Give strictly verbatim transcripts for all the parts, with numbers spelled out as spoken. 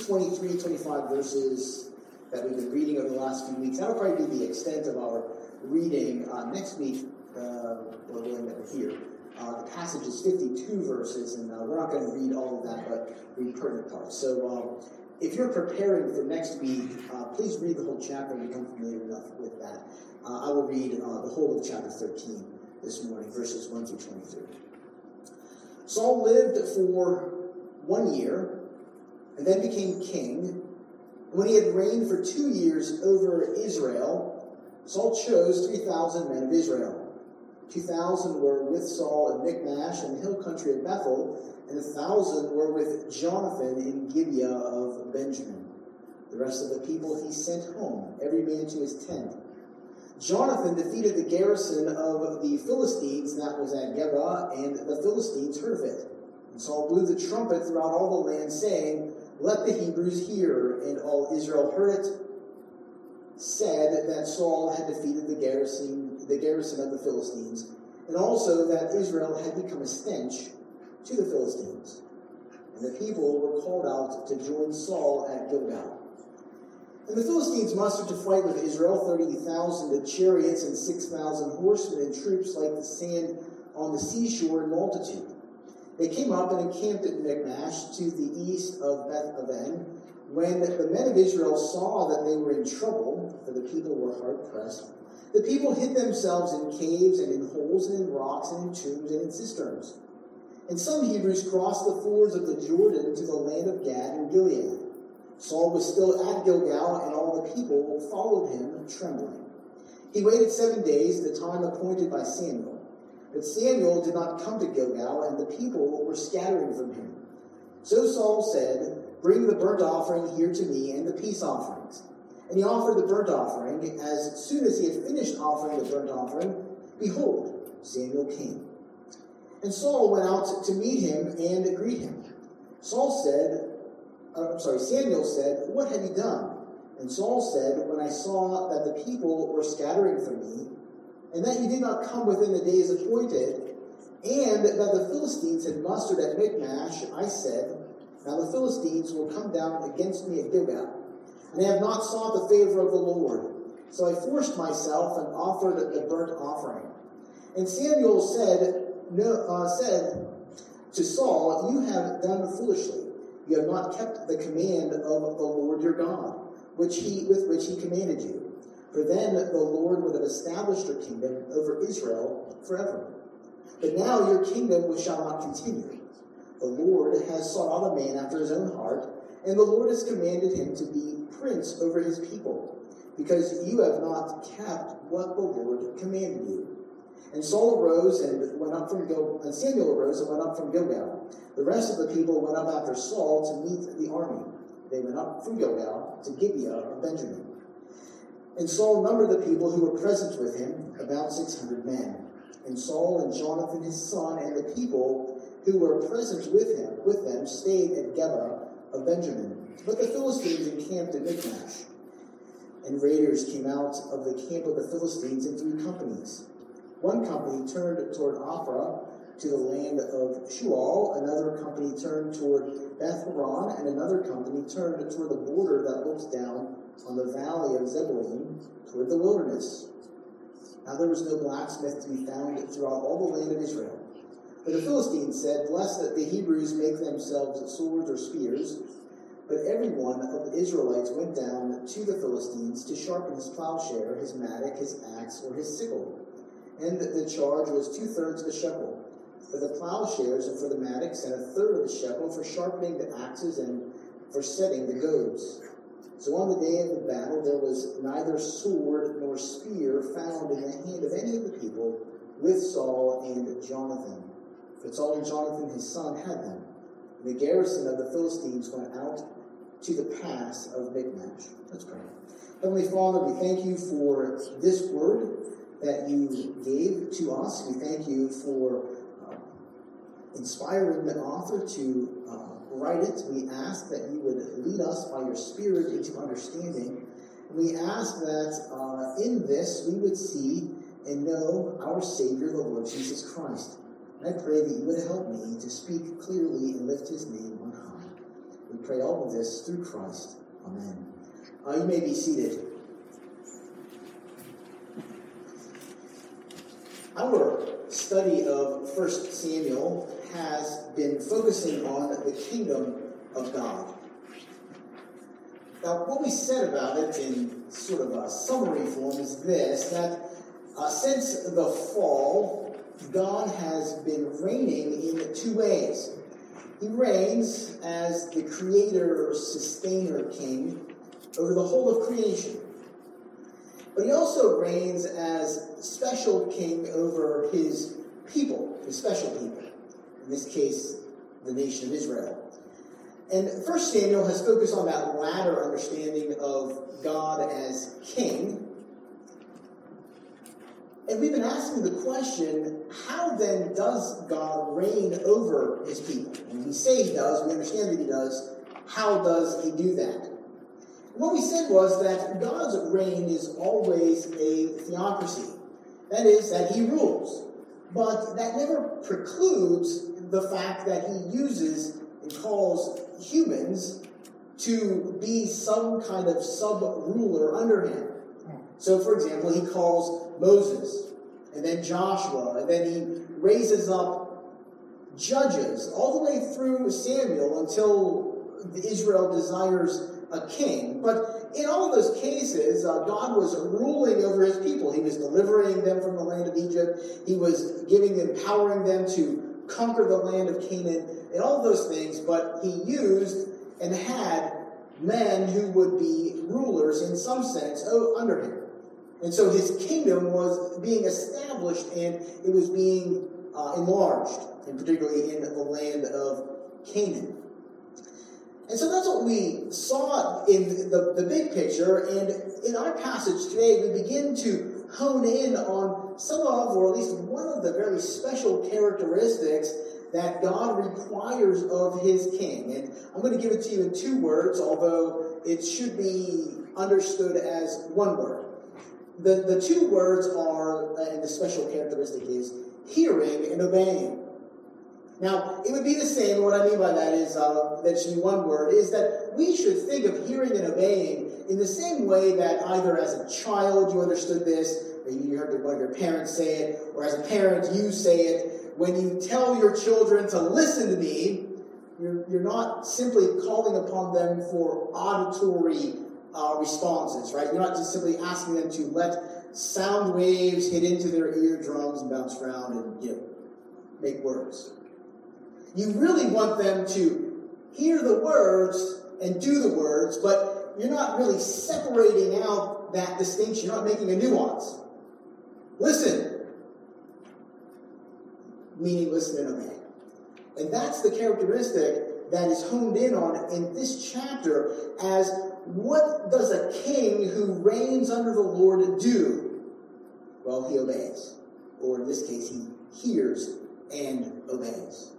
twenty-three, twenty-five verses that we've been reading over the last few weeks. That'll probably be the extent of our reading. Uh, next week, uh, or when that we're here, uh, the passage is fifty-two verses, and uh, we're not going to read all of that, but read pertinent parts. So um, if you're preparing for next week, uh, please read the whole chapter and become familiar enough with that. Uh, I will read uh, the whole of chapter thirteen this morning, verses one through twenty-three. Saul lived for one year, and then became king. When he had reigned for two years over Israel, Saul chose three thousand men of Israel. two thousand were with Saul in Michmash and the hill country of Bethel, and one thousand were with Jonathan in Gibeah of Benjamin. The rest of the people he sent home, every man to his tent. Jonathan defeated the garrison of the Philistines that was at Geba, and the Philistines heard of it. And Saul blew the trumpet throughout all the land, saying, "Let the Hebrews hear." And all Israel heard it, said that Saul had defeated the garrison, the garrison of the Philistines, and also that Israel had become a stench to the Philistines. And the people were called out to join Saul at Gilgal. And the Philistines mustered to fight with Israel thirty thousand chariots and six thousand horsemen and troops like the sand on the seashore in multitude. They came up and encamped at Michmash to the east of Beth-aven. When the men of Israel saw that they were in trouble, for the people were hard-pressed, the people hid themselves in caves and in holes and in rocks and in tombs and in cisterns. And some Hebrews crossed the fords of the Jordan to the land of Gad and Gilead. Saul was still at Gilgal, and all the people followed him, trembling. He waited seven days, the time appointed by Samuel. But Samuel did not come to Gilgal, and the people were scattering from him. So Saul said, "Bring the burnt offering here to me, and the peace offerings." And he offered the burnt offering. As soon as he had finished offering the burnt offering, behold, Samuel came. And Saul went out to meet him and greet him. Saul said, uh, I'm sorry, Samuel said, "What have you done?" And Saul said, "When I saw that the people were scattering from me, and that you did not come within the days appointed, and that the Philistines had mustered at Michmash, I said, now the Philistines will come down against me at Gilgal. And I have not sought the favor of the Lord. So I forced myself and offered the burnt offering." And Samuel said, no, uh, said to Saul, "You have done foolishly. You have not kept the command of the Lord your God, which he with which he commanded you. For then the Lord would have established your kingdom over Israel forever. But now your kingdom shall not continue. The Lord has sought out a man after his own heart, and the Lord has commanded him to be prince over his people, because you have not kept what the Lord commanded you." And Saul arose and went up from Gil- and Samuel arose and went up from Gilgal. The rest of the people went up after Saul to meet the army. They went up from Gilgal to Gibeah of Benjamin. And Saul numbered the people who were present with him, about six hundred men. And Saul and Jonathan his son and the people who were present with him, with them, stayed at Geba of Benjamin. But the Philistines encamped at Michmash. And raiders came out of the camp of the Philistines in three companies. One company turned toward Ophrah to the land of Shual, another company turned toward Beth Horon, and another company turned toward the border that looks down on the valley of Zebulun toward the wilderness. Now there was no blacksmith to be found throughout all the land of Israel. For the Philistines said, "Lest that the Hebrews make themselves swords or spears." But every one of the Israelites went down to the Philistines to sharpen his plowshare, his mattock, his axe, or his sickle. And the charge was two-thirds of a shekel for the plowshares and for the mattocks, and a third of a shekel for sharpening the axes and for setting the goads. So on the day of the battle there was neither sword nor spear found in the hand of any of the people with Saul and Jonathan. For Saul and Jonathan his son had them. And the garrison of the Philistines went out to the pass of Michmash. Let's pray. Heavenly Father, we thank you for this word that you gave to us. We thank you for uh, inspiring the author to uh, write it. We ask that you would lead us by your Spirit into understanding. We ask that uh, in this we would see and know our Savior, the Lord Jesus Christ. And I pray that you would help me to speak clearly and lift his name on high. We pray all of this through Christ. Amen. Uh, you may be seated. Our study of First Samuel has been focusing on the kingdom of God. Now, what we said about it in sort of a summary form is this, that uh, since the fall, God has been reigning in two ways. He reigns as the creator, sustainer, king over the whole of creation. But he also reigns as special king over his people, his special people. In this case, the nation of Israel. And First Samuel has focused on that latter understanding of God as king. And we've been asking the question, how then does God reign over his people? When we say he does, we understand that he does. How does he do that? And what we said was that God's reign is always a theocracy. That is, that he rules. But that never precludes the fact that he uses and calls humans to be some kind of sub-ruler under him. So, for example, he calls Moses, and then Joshua, and then he raises up judges all the way through Samuel until Israel desires a king. But in all of those cases, uh, God was ruling over his people. He was delivering them from the land of Egypt. He was giving, empowering them to conquer the land of Canaan, and all of those things. But he used and had men who would be rulers in some sense under him. And so his kingdom was being established, and it was being uh, enlarged, and particularly in the land of Canaan. And so that's what we saw in the, the big picture, and in our passage today, we begin to hone in on some of, or at least one of the very special characteristics that God requires of his king. And I'm going to give it to you in two words, although it should be understood as one word. The, the two words are, and the special characteristic is, hearing and obeying. Now, it would be the same, what I mean by that is, uh, that should be one word, is that we should think of hearing and obeying in the same way that either as a child you understood this, or you heard one of your parents say it, or as a parent you say it. When you tell your children to listen to me, you're, you're not simply calling upon them for auditory uh, responses, right? You're not just simply asking them to let sound waves hit into their eardrums and bounce around and, you know, make words. You really want them to hear the words and do the words, but you're not really separating out that distinction. You're not making a nuance. Listen. Meaning listen and obey. And that's the characteristic that is honed in on in this chapter as what does a king who reigns under the Lord do? Well, he obeys. Or in this case, he hears and obeys.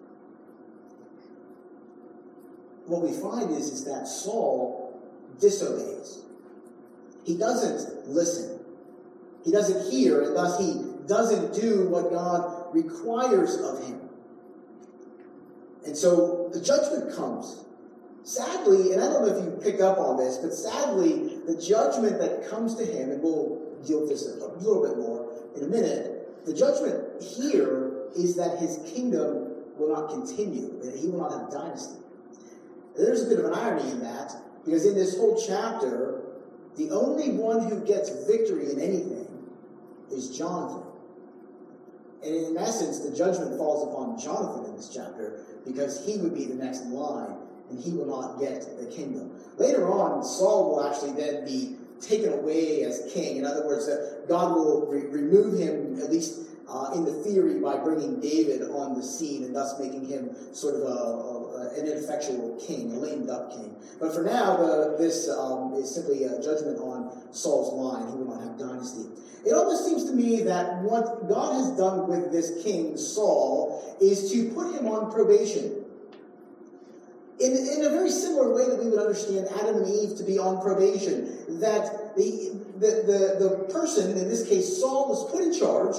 What we find is, is that Saul disobeys. He doesn't listen. He doesn't hear, and thus he doesn't do what God requires of him. And so the judgment comes. Sadly, and I don't know if you picked up on this, but sadly, the judgment that comes to him, and we'll deal with this a little bit more in a minute, the judgment here is that his kingdom will not continue, that he will not have a dynasty. There's a bit of an irony in that, because in this whole chapter, the only one who gets victory in anything is Jonathan. And in essence, the judgment falls upon Jonathan in this chapter, because he would be the next in line, and he will not get the kingdom. Later on, Saul will actually then be taken away as king. In other words, uh, God will re- remove him, at least uh, in the theory, by bringing David on the scene, and thus making him sort of a, a, an ineffectual king, a lame-duck king. But for now, the, this um, is simply a judgment on Saul's line. He will not have dynasty. It almost seems to me that what God has done with this king, Saul, is to put him on probation. In, in a very similar way that we would understand Adam and Eve to be on probation, that the, the, the, the person, in this case Saul, is put in charge.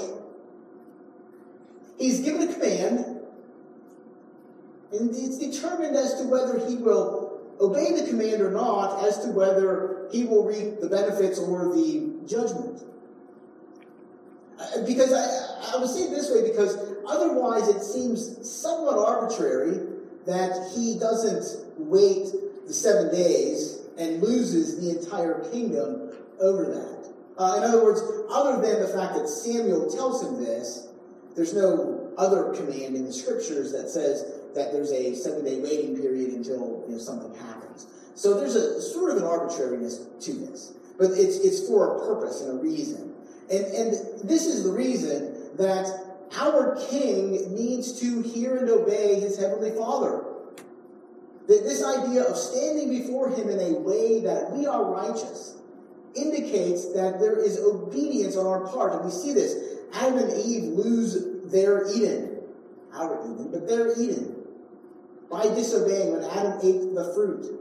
He's given a command, and it's determined as to whether he will obey the command or not as to whether he will reap the benefits or the judgment. Because I, I would say it this way, because otherwise it seems somewhat arbitrary that he doesn't wait the seven days and loses the entire kingdom over that. Uh, in other words, other than the fact that Samuel tells him this, there's no other command in the scriptures that says that there's a seven-day waiting period until, you know, something happens. So there's a sort of an arbitrariness to this. But it's it's for a purpose and a reason. And, and this is the reason that our king needs to hear and obey his heavenly Father. That this idea of standing before him in a way that we are righteous indicates that there is obedience on our part. And we see this. Adam and Eve lose their Eden. Our Eden, but their Eden. By disobeying when Adam ate the fruit.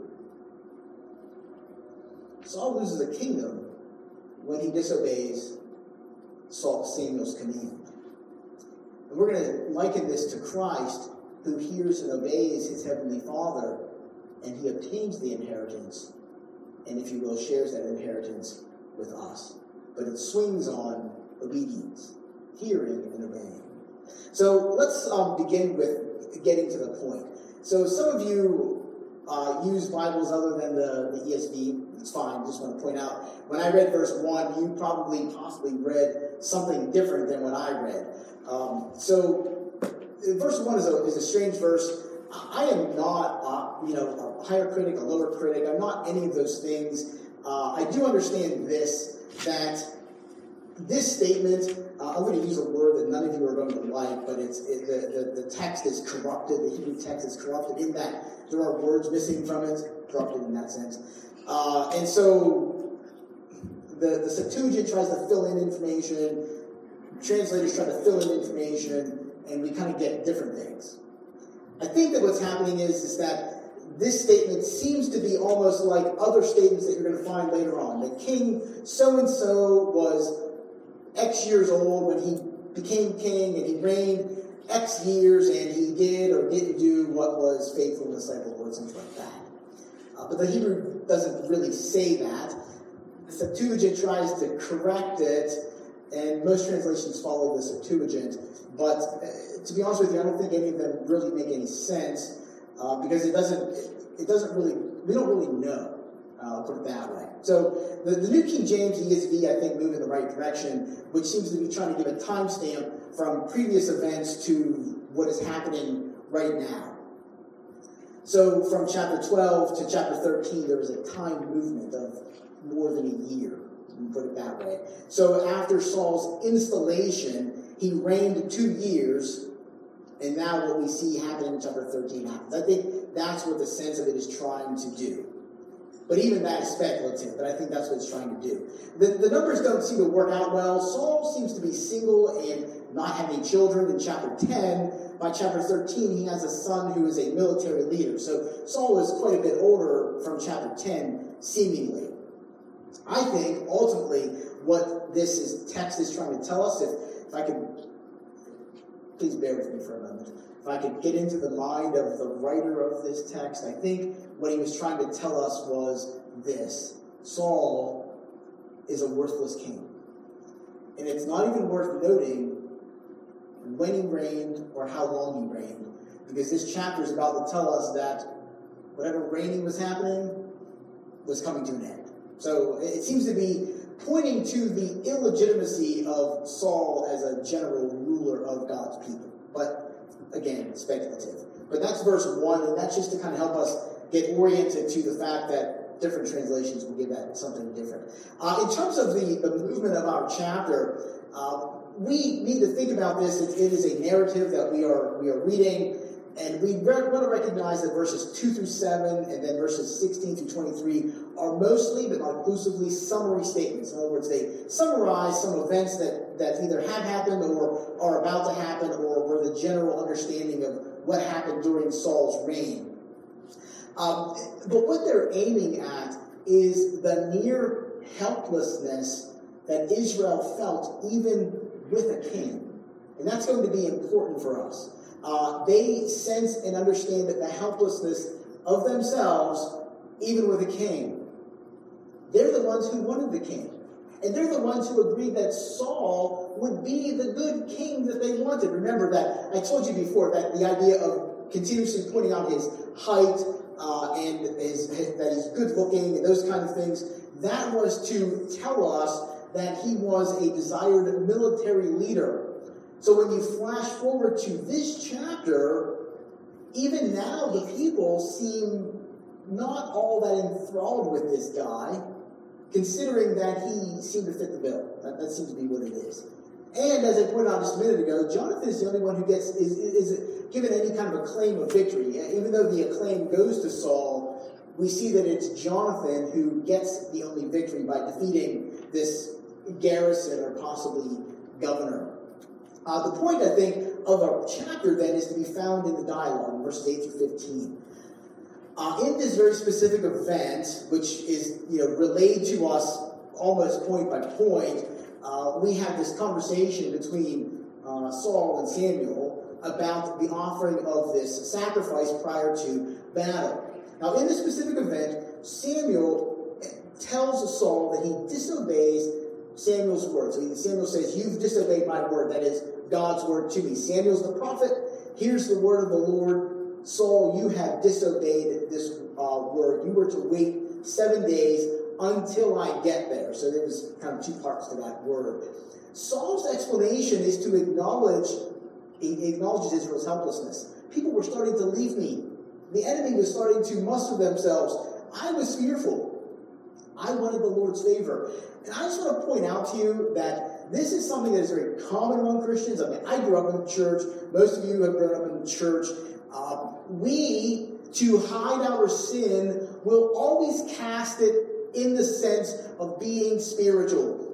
Saul loses a kingdom when he disobeys Saul, Samuel's command. And we're going to liken this to Christ, who hears and obeys his heavenly Father, and he obtains the inheritance, and if you will, shares that inheritance with us. But it swings on obedience, hearing and obeying. So let's um, begin with getting to the point. So some of you uh, use Bibles other than the, the E S V. It's fine. Just want to point out, when I read verse one, you probably possibly read something different than what I read. Um, so verse one is a, is a strange verse. I am not, uh, you know, a higher critic, a lower critic. I'm not any of those things. Uh, I do understand this, that this statement, uh, I'm going to use a word that none of you are going to like, but it's it, the, the, the text is corrupted. The Hebrew text is corrupted in that there are words missing from it, corrupted in that sense. Uh, and so the, the Septuagint tries to fill in information, translators try to fill in information, and we kind of get different things. I think that what's happening is, is that this statement seems to be almost like other statements that you're going to find later on. The king so-and-so was X years old when he became king, and he reigned X years, and he did or didn't do what was faithful in the sight of the Lord, something like that. Uh, but the Hebrew doesn't really say that. The Septuagint tries to correct it, and most translations follow the Septuagint. But uh, to be honest with you, I don't think any of them really make any sense, uh, because it doesn't, it, it doesn't really, we don't really know. Uh, I'll put it that way. So the, the New King James E S V, I think, move in the right direction, which seems to be trying to give a timestamp from previous events to what is happening right now. So from chapter twelve to chapter thirteen, there was a time movement of more than a year. Put it that way. So after Saul's installation, he reigned two years, and now what we see happening in chapter thirteen happens. I think that's what the sense of it is trying to do. But even that is speculative, but I think that's what it's trying to do. The, the numbers don't seem to work out well. Saul seems to be single and not having children in chapter ten. By chapter thirteen, he has a son who is a military leader. So Saul is quite a bit older from chapter ten, seemingly. I think, ultimately, what this is, text is trying to tell us, if, if I could, please bear with me for a moment, if I could get into the mind of the writer of this text, I think what he was trying to tell us was this: Saul is a worthless king. And it's not even worth noting when he reigned or how long he reigned, because this chapter is about to tell us that whatever reigning was happening was coming to an end. So it seems to be pointing to the illegitimacy of Saul as a general ruler of God's people. But again, speculative. But that's verse one, and that's just to kind of help us get oriented to the fact that different translations will give that something different. Uh, in terms of the, the movement of our chapter, uh, we need to think about this. It, it is a narrative that we are we are reading, and we re- want to recognize that verses two through seven and then verses sixteen through twenty-three are mostly, but not exclusively, summary statements. In other words, they summarize some events that, that either have happened or are about to happen, or were the general understanding of what happened during Saul's reign. Um, but what they're aiming at is the near helplessness that Israel felt even with a king. And that's going to be important for us. Uh, they sense and understand that the helplessness of themselves even with a king. They're the ones who wanted the king. And they're the ones who agreed that Saul would be the good king that they wanted. Remember that I told you before that the idea of continuously pointing out his height uh, and his, his, that he's good looking and those kind of things, that was to tell us that he was a desired military leader. So when you flash forward to this chapter, even now the people seem not all that enthralled with this guy, considering that he seemed to fit the bill. That, that seems to be what it is. And as I pointed out just a minute ago, Jonathan is the only one who gets is, is, is given any kind of a claim of victory. Even though the acclaim goes to Saul, we see that it's Jonathan who gets the only victory by defeating this garrison or possibly governor. Uh, the point, I think, of our chapter then is to be found in the dialogue, in verses eight through fifteen. Uh, in this very specific event, which is you know relayed to us almost point by point, uh, we have this conversation between uh, Saul and Samuel about the offering of this sacrifice prior to battle. Now, in this specific event, Samuel tells Saul that he disobeys Samuel's word. So Samuel says, "You've disobeyed my word," that is God's word to me. Samuel's the prophet. Here's the word of the Lord. Saul, you have disobeyed this uh, word. You were to wait seven days until I get there. So there was kind of two parts to that word. Saul's explanation is to acknowledge, he acknowledges Israel's helplessness. People were starting to leave me. The enemy was starting to muster themselves. I was fearful. I wanted the Lord's favor. And I just want to point out to you that this is something that is very common among Christians. I mean, I grew up in the church. Most of you have grown up in the church. Uh, we, to hide our sin, will always cast it in the sense of being spiritual.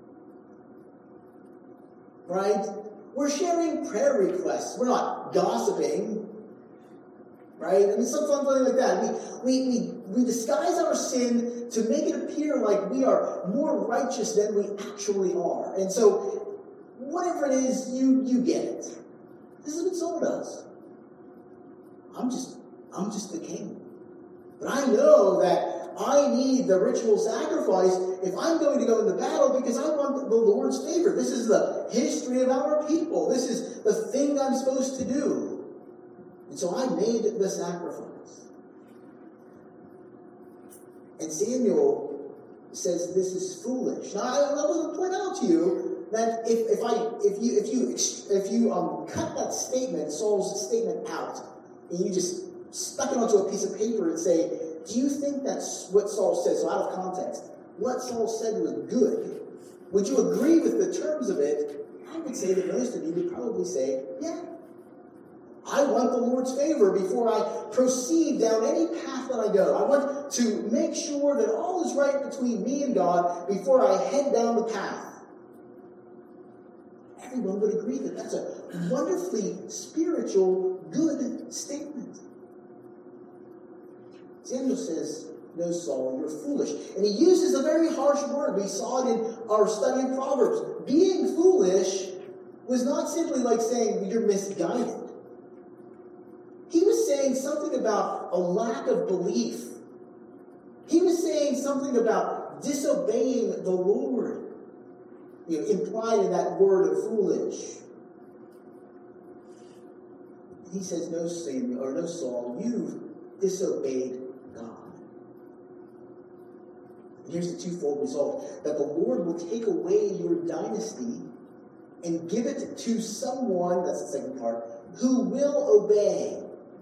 Right? We're sharing prayer requests. We're not gossiping. Right? I mean, something like that. We, we, we, we disguise our sin to make it appear like we are more righteous than we actually are. And so, whatever it is, you, you get it. This is what Saul does. I'm just, I'm just the king. But I know that I need the ritual sacrifice if I'm going to go into battle because I want the Lord's favor. This is the history of our people. This is the thing I'm supposed to do. And so I made the sacrifice. And Samuel says this is foolish. Now I, I want to point out to you that if, if I if you if you if you um cut that statement, Saul's statement out, and you just stuck it onto a piece of paper and say, do you think that's what Saul said? So out of context, what Saul said was good. Would you agree with the terms of it? I would say that most of you would probably say, yeah. I want the Lord's favor before I proceed down any path that I go. I want to make sure that all is right between me and God before I head down the path. Everyone would agree that that's a wonderfully spiritual, good statement. Samuel says, no, Saul, you're foolish. And he uses a very harsh word. We saw it in our study in Proverbs. Being foolish was not simply like saying you're misguided. He was saying something about a lack of belief. He was saying something about disobeying the Lord. You know, implied in that word of foolish. He says, no, Samuel, or no, Saul, you've disobeyed God. And here's the twofold result, that the Lord will take away your dynasty and give it to someone, that's the second part, who will obey.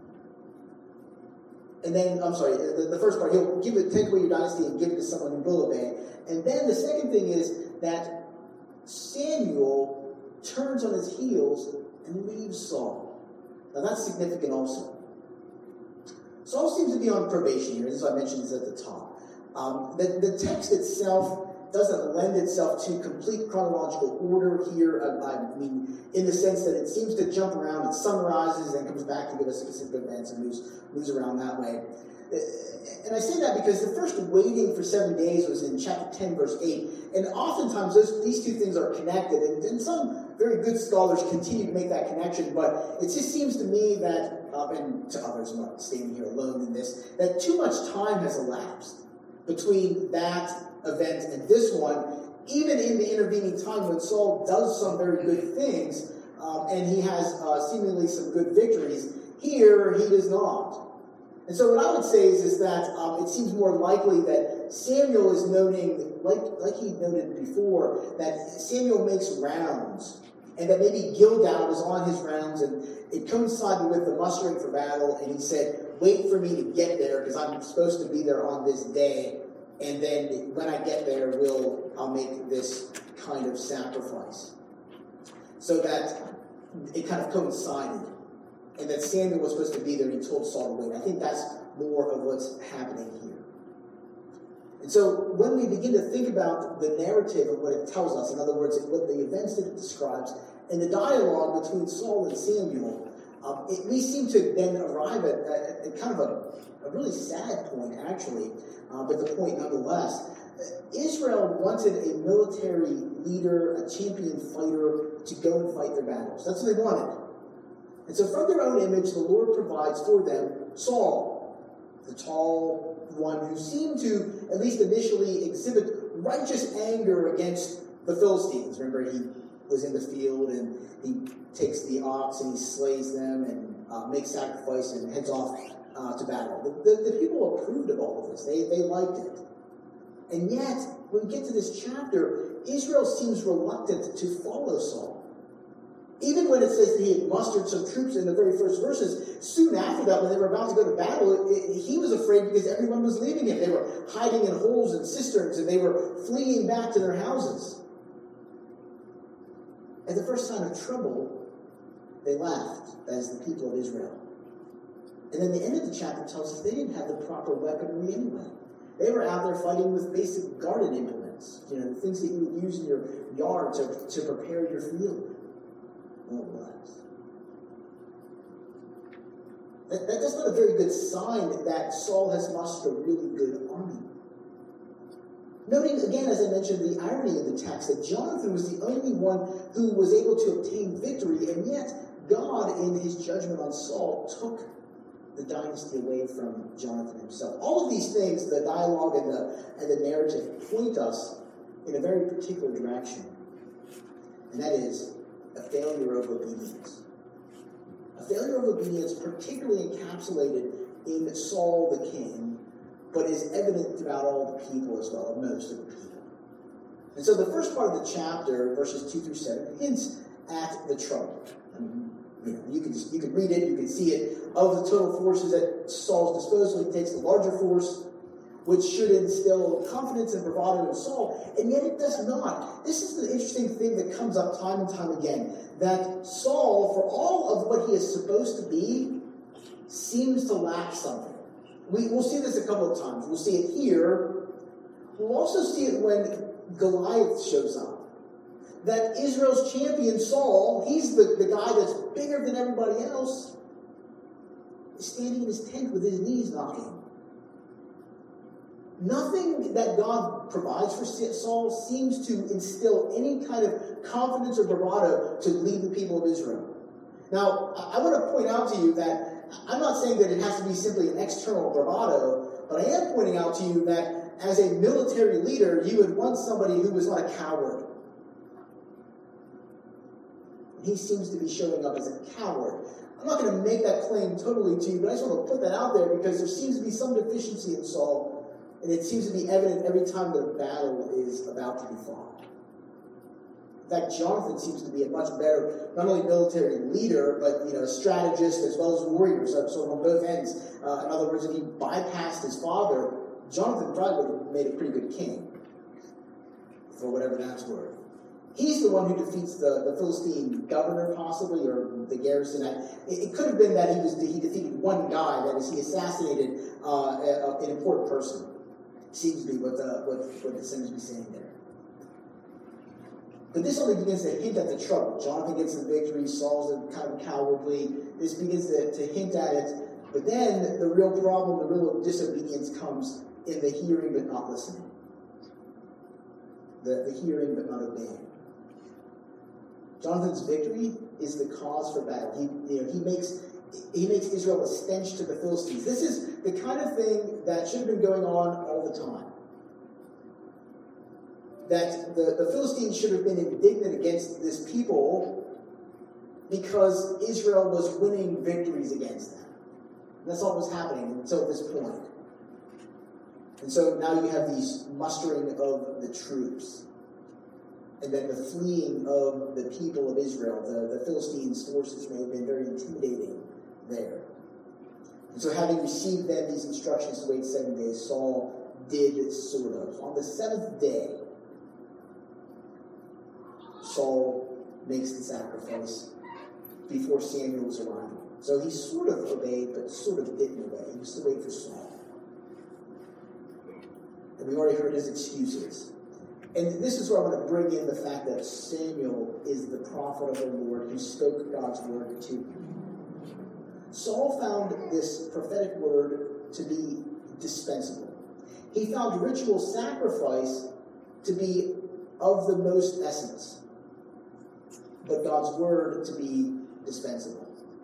And then, I'm sorry, the, the first part, he'll give it, take away your dynasty and give it to someone who will obey. And then the second thing is that Samuel turns on his heels and leaves Saul. Now that's significant also. Saul seems to be on probation here, as I mentioned this at the top. Um, the, the text itself doesn't lend itself to complete chronological order here. I, I mean, in the sense that it seems to jump around, it summarizes and comes back to give us specific events and moves, moves around that way. And I say that because the first waiting for seven days was in chapter ten, verse eight. And oftentimes those, these two things are connected. And, and some very good scholars continue to make that connection. But it just seems to me that uh, and to others, I'm not standing here alone in this, that too much time has elapsed between that event and this one, even in the intervening time when Saul does some very good things, um, and he has uh, seemingly some good victories. Here, he does not. And so what I would say is, is that um, it seems more likely that Samuel is noting, like, like he noted before, that Samuel makes rounds, and that maybe Gilgal was on his rounds, and it coincided with the mustering for battle, and he said, wait for me to get there, because I'm supposed to be there on this day, and then when I get there, we'll, I'll make this kind of sacrifice. So that it kind of coincided. And that Samuel was supposed to be there, and he told Saul to wait. I think that's more of what's happening here. And so when we begin to think about the narrative of what it tells us, in other words, what the events that it describes, and the dialogue between Saul and Samuel, um, it, we seem to then arrive at, at, at kind of a, a really sad point, actually, uh, but the point nonetheless. Israel wanted a military leader, a champion fighter, to go and fight their battles. That's what they wanted. And so from their own image, the Lord provides for them Saul, the tall one who seemed to, at least initially, exhibit righteous anger against the Philistines. Remember, he was in the field, and he takes the ox, and he slays them, and uh, makes sacrifice, and heads off uh, to battle. The, the, the people approved of all of this. They, they liked it. And yet, when we get to this chapter, Israel seems reluctant to follow Saul. Even when it says that he had mustered some troops in the very first verses, soon after that, when they were about to go to battle, it, it, he was afraid because everyone was leaving him. They were hiding in holes and cisterns, and they were fleeing back to their houses. At the first sign of trouble, they left, as the people of Israel. And then the end of the chapter tells us they didn't have the proper weaponry anyway. They were out there fighting with basic garden implements, you know, things that you would use in your yard to, to prepare your field. That, that, that's not a very good sign that Saul has mustered a really good army. Noting again, as I mentioned, the irony of the text, that Jonathan was the only one who was able to obtain victory, and yet God, in his judgment on Saul, took the dynasty away from Jonathan himself. All of these things, the dialogue and the, and the narrative, point us in a very particular direction, and that is a failure of obedience. A failure of obedience particularly encapsulated in Saul the king, but is evident throughout all the people as well, or most of the people. And so the first part of the chapter, verses two through seven, hints at the trouble. I mean, you know, you can just, you can read it, you can see it. Of the total forces at Saul's disposal, he takes the larger force, which should instill confidence and bravado in Saul, and yet it does not. This is the interesting thing that comes up time and time again, that Saul, for all of what he is supposed to be, seems to lack something. We, we'll see this a couple of times. We'll see it here. We'll also see it when Goliath shows up. That Israel's champion, Saul, he's the, the guy that's bigger than everybody else, is standing in his tent with his knees knocking. Nothing that God provides for Saul seems to instill any kind of confidence or bravado to lead the people of Israel. Now, I want to point out to you that I'm not saying that it has to be simply an external bravado, but I am pointing out to you that as a military leader, you would want somebody who was not a coward. He seems to be showing up as a coward. I'm not going to make that claim totally to you, but I just want to put that out there because there seems to be some deficiency in Saul. And it seems to be evident every time the battle is about to be fought. In fact, Jonathan seems to be a much better, not only military leader, but you know, a strategist as well as warrior, so sort of on both ends. Uh, in other words, if he bypassed his father, Jonathan probably would have made a pretty good king, for whatever that's worth. He's the one who defeats the, the Philistine governor, possibly, or the garrison. It, it could have been that he was he defeated one guy, that is, he assassinated uh, a, an important person. Seems to be what the, what, what it seems to be saying there. But this only begins to hint at the trouble. Jonathan gets the victory, Saul's kind of cowardly. This begins to, to hint at it. But then the real problem, the real disobedience comes in the hearing but not listening. The, the hearing but not obeying. Jonathan's victory is the cause for battle. He, you know, he makes he makes Israel a stench to the Philistines. This is the kind of thing that should have been going on all the time. That the, the Philistines should have been indignant against this people because Israel was winning victories against them. And that's all that was happening until this point. And so now you have these mustering of the troops. And then the fleeing of the people of Israel. The, the Philistines' forces may have been very intimidating there. And so having received then these instructions to wait seven days, Saul did sort of. On the seventh day, Saul makes the sacrifice before Samuel was arriving. So he sort of obeyed, but sort of didn't obey. He was still waiting for Saul. And we already heard his excuses. And this is where I want to bring in the fact that Samuel is the prophet of the Lord who spoke God's word to him. Saul found this prophetic word to be dispensable. He found ritual sacrifice to be of the most essence, but God's word to be dispensable.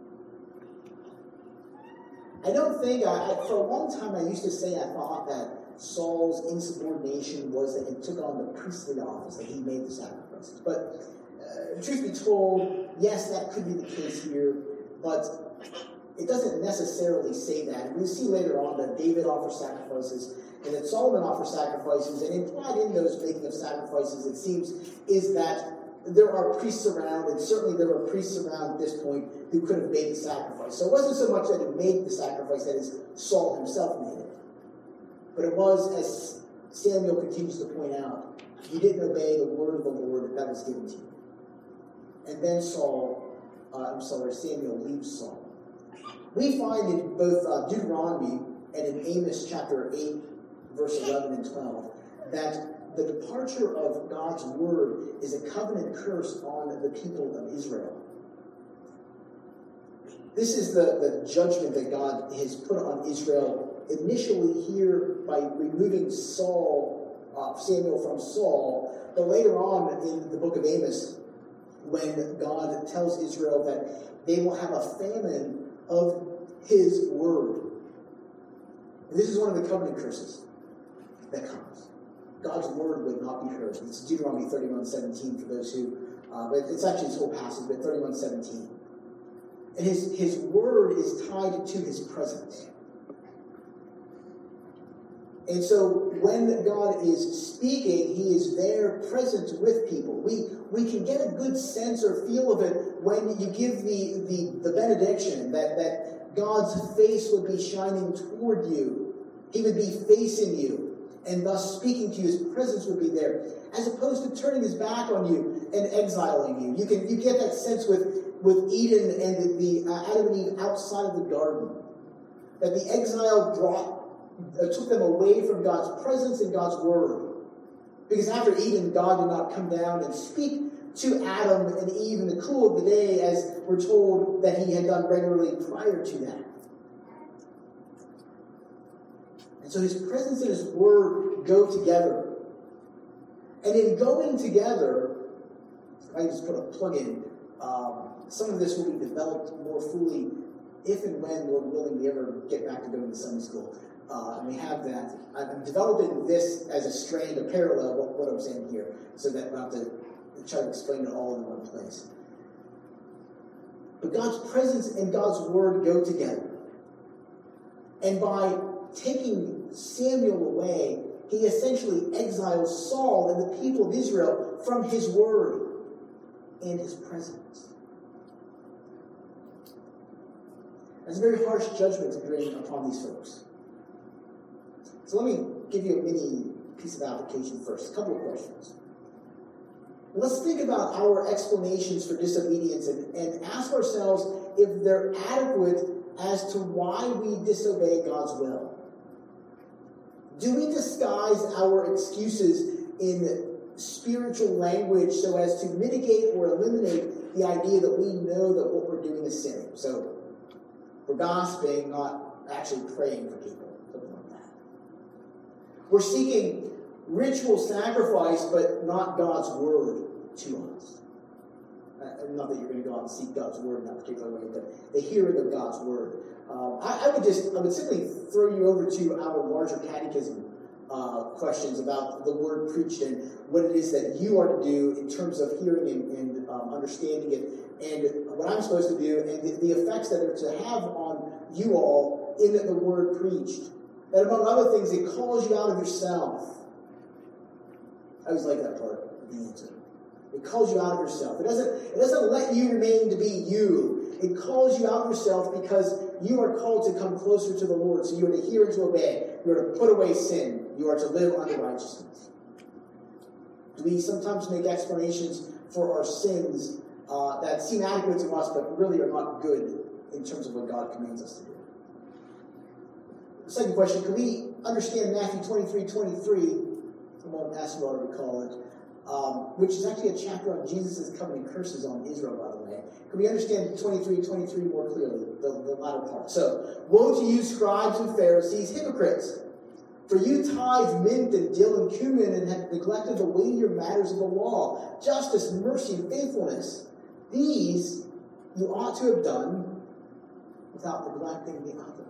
I don't think, I, I, for a long time I used to say I thought that Saul's insubordination was that he took on the priestly office, that he made the sacrifices. But uh, truth be told, yes, that could be the case here, but it doesn't necessarily say that. And we'll see later on that David offers sacrifices and that Solomon offers sacrifices, and implied in those making of sacrifices, it seems, is that there are priests around, and certainly there were priests around at this point who could have made the sacrifice. So it wasn't so much that he made the sacrifice, that is, Saul himself made it. But it was, as Samuel continues to point out, you didn't obey the word of the Lord that was given to you. And then Saul, uh, I'm sorry, Samuel leaves Saul. We find in both uh, Deuteronomy and in Amos chapter eight, verse eleven and twelve, that the departure of God's word is a covenant curse on the people of Israel. This is the, the judgment that God has put on Israel initially here by removing Saul, uh, Samuel from Saul, but later on in the book of Amos, when God tells Israel that they will have a famine of his word. And this is one of the covenant curses that comes. God's word would not be heard. It's Deuteronomy thirty-one seventeen for those who, uh, but it's actually this whole passage, but thirty-one seventeen. And his, his word is tied to his presence. And so when God is speaking, he is there present with people. We we can get a good sense or feel of it when you give the, the, the benediction, that, that God's face would be shining toward you. He would be facing you, and thus speaking to you. His presence would be there, as opposed to turning his back on you and exiling you. You can you get that sense with, with Eden and the, the uh, Adam and Eve outside of the garden, that the exile brought uh, took them away from God's presence and God's word. Because after Eden, God did not come down and speak to Adam and Eve in the cool of the day, as we're told that he had done regularly prior to that. And so his presence and his word go together. And in going together, I just put a plug in, um, some of this will be developed more fully if and when, Lord willing, we ever get back to going to Sunday school. Uh, and we have that. I'm developing this as a strand, a parallel, what, what I'm saying here, so that we'll have to try to explain it all in one place. But God's presence and God's word go together. And by taking Samuel away, he essentially exiles Saul and the people of Israel from his word and his presence. That's a very harsh judgment to bring upon these folks. So let me give you a mini piece of application first. A couple of questions. Let's think about our explanations for disobedience and, and ask ourselves if they're adequate as to why we disobey God's will. Do we disguise our excuses in spiritual language so as to mitigate or eliminate the idea that we know that what we're doing is sinning? So we're gossiping, not actually praying for people, something like that. We're seeking ritual sacrifice, but not God's word to us. Uh, not that you're going to go out and seek God's word in that particular way, but the hearing of God's word. Um, I, I would just, I would simply throw you over to our larger catechism uh, questions about the word preached and what it is that you are to do in terms of hearing and, and um, understanding it, and what I'm supposed to do, and the, the effects that are to have on you all in the word preached. That among other things, it calls you out of yourself. I always like that part of the answer. It calls you out of yourself. It doesn't, it doesn't let you remain to be you. It calls you out of yourself because you are called to come closer to the Lord. So you are to hear and to obey. You are to put away sin. You are to live unto righteousness. Do we sometimes make explanations for our sins uh, that seem adequate to us, but really are not good in terms of what God commands us to do? The second question, can we understand Matthew twenty-three twenty-three? I won't ask you all to recall it. Um, which is actually a chapter on Jesus' covenant curses on Israel, by the way. Can we understand twenty-three twenty-three more clearly, the, the latter part? So, woe to you, scribes and Pharisees, hypocrites! For you tithe mint and dill and cumin and have neglected the weightier matters of the law, justice, mercy, and faithfulness. These you ought to have done without neglecting the others.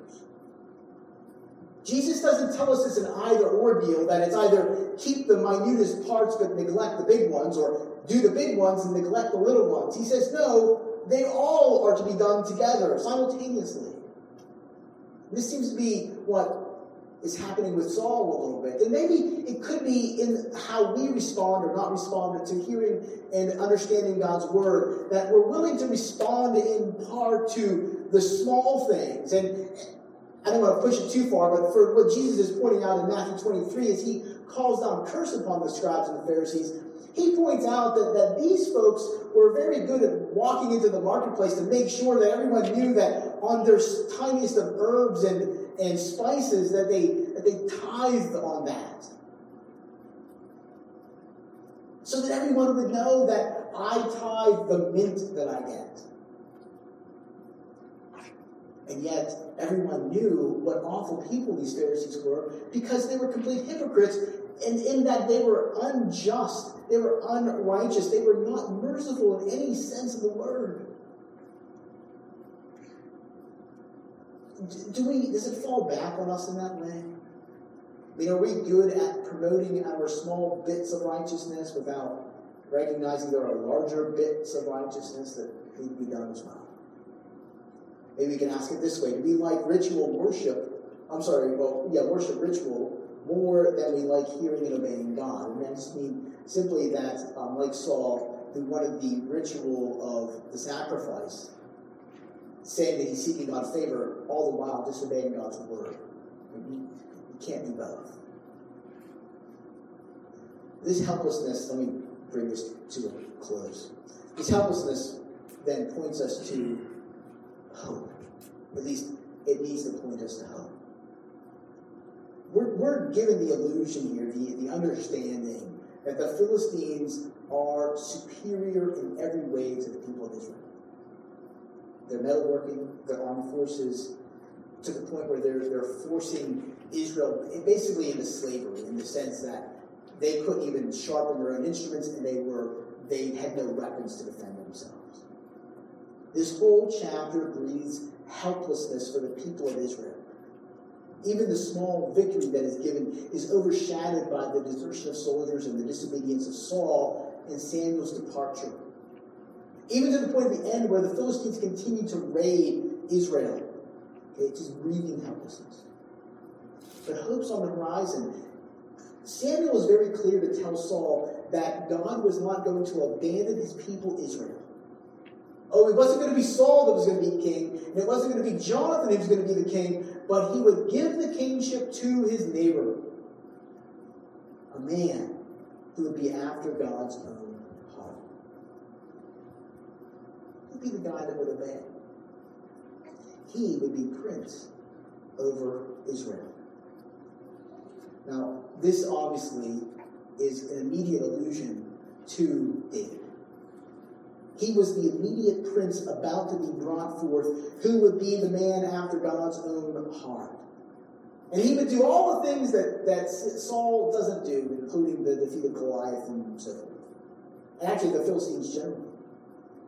Jesus doesn't tell us it's an either-or deal, that it's either keep the minutest parts but neglect the big ones, or do the big ones and neglect the little ones. He says, no, they all are to be done together, simultaneously. This seems to be what is happening with Saul a little bit. And maybe it could be in how we respond or not respond to hearing and understanding God's word, that we're willing to respond in part to the small things. And I don't want to push it too far, but for what Jesus is pointing out in Matthew twenty-three as he calls down curse upon the scribes and the Pharisees, he points out that, that these folks were very good at walking into the marketplace to make sure that everyone knew that on their tiniest of herbs and, and spices that they, that they tithed on that. So that everyone would know that I tithe the mint that I get. And yet, everyone knew what awful people these Pharisees were because they were complete hypocrites, and in that they were unjust, they were unrighteous, they were not merciful in any sense of the word. Do we? Does it fall back on us in that way? I mean, are we good at promoting our small bits of righteousness without recognizing there are larger bits of righteousness that need to be done as well? Maybe we can ask it this way. Do we like ritual worship, I'm sorry, well, yeah, worship ritual more than we like hearing and obeying God? And I just mean simply that, um, like Saul, who wanted the ritual of the sacrifice, saying that he's seeking God's favor, all the while disobeying God's word. You, you can't do both. This helplessness, let me bring this to a close. This helplessness then points us to hope. At least it needs to point us to hope. We're, we're given the illusion here, the, the understanding that the Philistines are superior in every way to the people of Israel. Their metalworking, their armed forces, to the point where they're, they're forcing Israel basically into slavery, in the sense that they couldn't even sharpen their own instruments, and they were they had no weapons to defend themselves. This whole chapter breathes helplessness for the people of Israel. Even the small victory that is given is overshadowed by the desertion of soldiers and the disobedience of Saul and Samuel's departure. Even to the point at the end where the Philistines continue to raid Israel. Okay, just breathing helplessness. But hope's on the horizon. Samuel is very clear to tell Saul that God was not going to abandon his people Israel. Oh, it wasn't going to be Saul that was going to be king, and it wasn't going to be Jonathan who was going to be the king, but he would give the kingship to his neighbor, a man who would be after God's own heart. He'd be the guy that would obey. He would be prince over Israel. Now, this obviously is an immediate allusion to David. He was the immediate prince about to be brought forth, who would be the man after God's own heart. And he would do all the things that, that Saul doesn't do, including the defeat of Goliath and so forth. And actually the Philistines generally.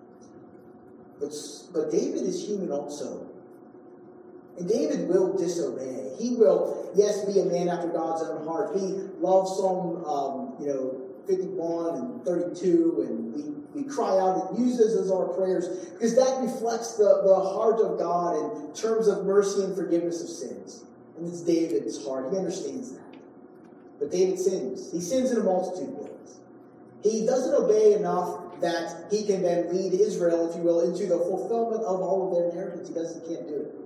But, but David is human also. And David will disobey. He will, yes, be a man after God's own heart. We love Psalm, um, you know, fifty-one and thirty-two, and we, we cry out and use those as our prayers because that reflects the, the heart of God in terms of mercy and forgiveness of sins. And it's David's heart. He understands that. But David sins. He sins in a multitude of ways. He doesn't obey enough that he can then lead Israel, if you will, into the fulfillment of all of their inheritance. He doesn't, can't do it.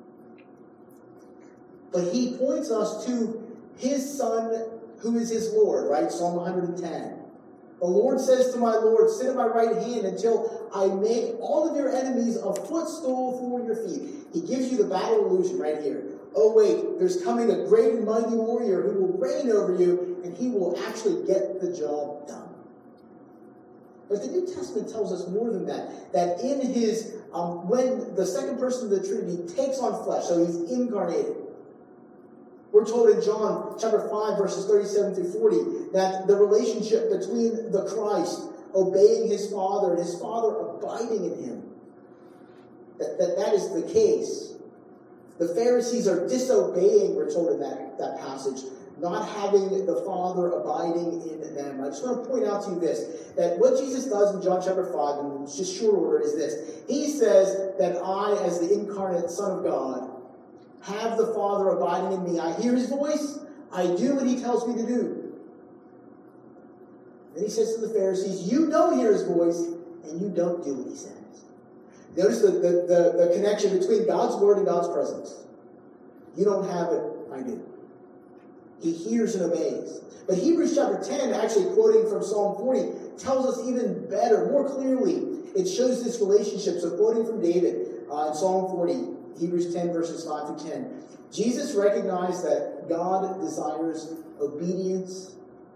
But he points us to his son, who is his Lord, right? Psalm one hundred ten. The Lord says to my Lord, sit at my right hand until I make all of your enemies a footstool for your feet. He gives you the battle illusion right here. Oh, wait, there's coming a great and mighty warrior who will reign over you, and he will actually get the job done. But the New Testament tells us more than that. That in his, um, when the second person of the Trinity takes on flesh, so he's incarnated. We're told in John chapter five, verses thirty-seven through forty, that the relationship between the Christ obeying his Father and his Father abiding in him, that, that that is the case. The Pharisees are disobeying, we're told in that, that passage, not having the Father abiding in them. I just want to point out to you this, that what Jesus does in John chapter five, in just short order, is this. He says that I, as the incarnate Son of God, have the Father abiding in me. I hear his voice. I do what he tells me to do. Then he says to the Pharisees, you don't hear his voice, and you don't do what he says. Notice the, the, the, the connection between God's word and God's presence. You don't have it, I do. He hears and obeys. But Hebrews chapter ten, actually quoting from Psalm forty, tells us even better, more clearly. It shows this relationship. So quoting from David uh, in Psalm forty, Hebrews ten, verses five through ten. Jesus recognized that God desires obedience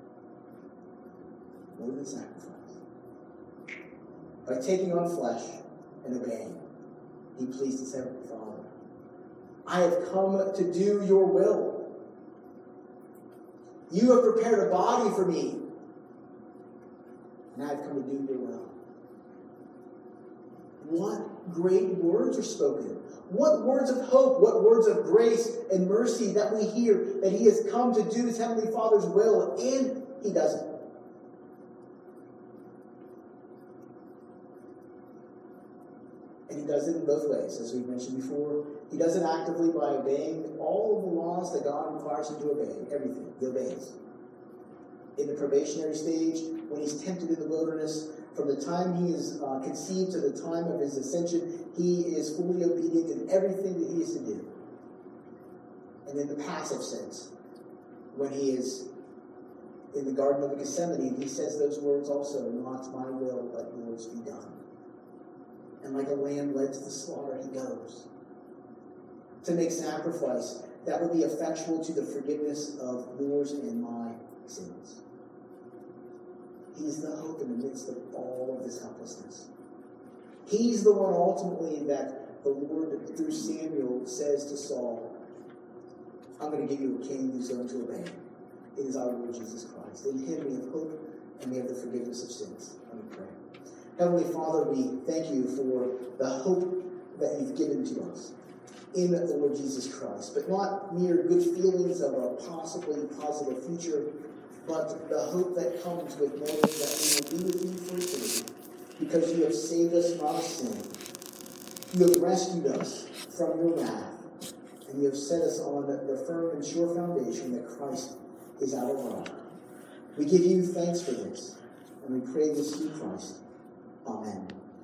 more than sacrifice. By taking on flesh and obeying, he pleased his heavenly Father. I have come to do your will. You have prepared a body for me, and I have come to do your will. What great words are spoken. What words of hope, what words of grace and mercy that we hear that he has come to do his heavenly Father's will, and he does it. And he does it in both ways, as we mentioned before. He does it actively by obeying all of the laws that God requires him to obey. Everything. He obeys. In the probationary stage, when he's tempted in the wilderness, from the time he is uh, conceived to the time of his ascension, he is fully obedient in everything that he is to do. And in the passive sense, when he is in the Garden of Gethsemane, he says those words also, not my will, but yours be done. And like a lamb led to the slaughter, he goes to make sacrifice that would be effectual to the forgiveness of yours and my sins. He is the hope in the midst of all of this helplessness. He's the one ultimately that the Lord, through Samuel, says to Saul, I'm going to give you a king who's going to obey. It is our Lord Jesus Christ. In him we have hope and we have the forgiveness of sins. Let me pray. Heavenly Father, we thank you for the hope that you've given to us in the Lord Jesus Christ, but not mere good feelings of a possibly positive future, but the hope that comes with knowing that we will be with you for eternity, because you have saved us from our sin. You have rescued us from your wrath, and you have set us on the firm and sure foundation that Christ is our rock. We give you thanks for this, and we pray this through Christ. Amen.